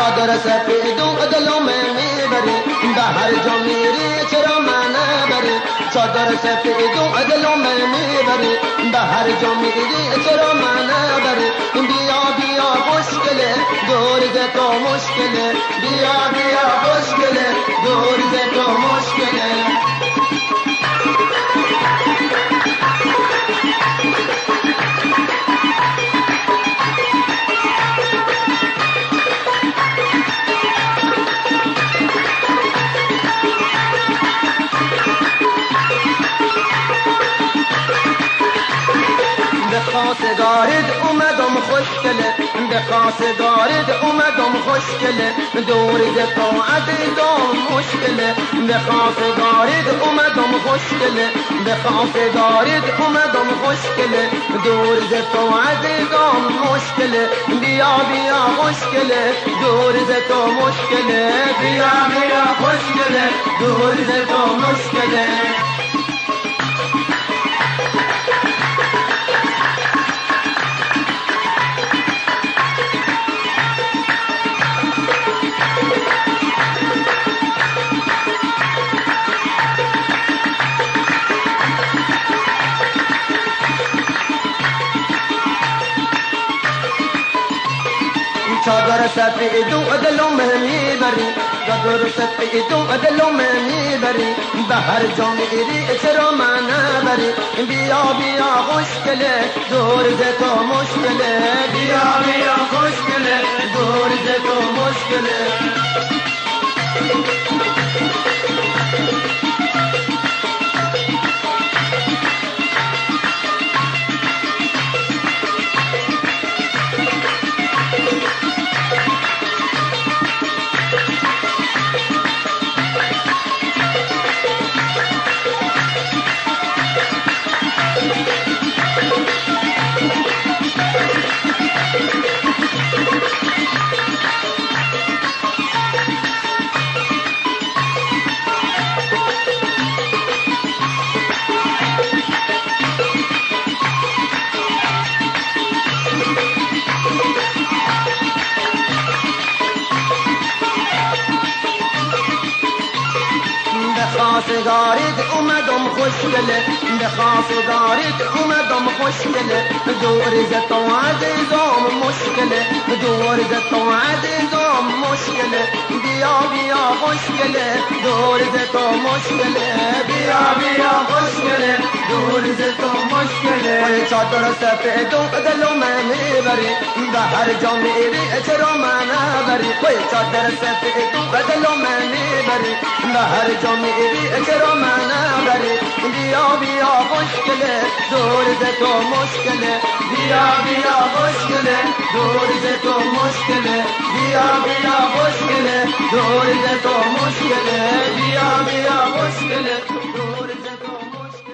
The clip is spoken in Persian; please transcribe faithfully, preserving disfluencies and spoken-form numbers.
چادر سفید و دلم میبری به هر جا میری چرا من نبری چادر سفید و دلم میبری به هر جا میری چرا من نبری بیا بیا خوشگله دور ز تو مشکله بیا بیا خوشگله دور ز تو مشکله خواستگارت اومدم خوشگله به خواستگارت اومدم خوشگله دور ز تو عزیزم مشکله به خواستگارت اومدم خوشگله به خواستگارت اومدم خوشگله دور ز تو عزیزم مشکله بیا بیا خوشگله دور ز تو مشکله بیا بیا خوشگله دور ز تو مشکله چادر سفید و دلم میبری چادر سفید و دلم میبری به هر جا میری چرا من نبری بیا بیا خوشگله دور ز تو مشکله بیا بیا خوشگله دور ز تو مشکله خواستگارت اومدم خوشگله به خواستگارت اومدم خوشگله دور ز تو عزیزم مشکله دور ز تو عزیزم مشکله بیا بیا خوشگله دور ز تو مشکله بیا بیا خوشگله دور ز تو مشکله چادر سفید و دلم میبری به هر جا میری چرا من نبری چادر سفید و دلم میبری به هر جا میری چرا من نبری بیا بیا خوشگله دور ز تو مشکله بیا بیا خوشگله دور ز تو مشکله بیا بیا خوشگله دور ز تو مشکله بیا بیا خوشگله دور ز تو مشکله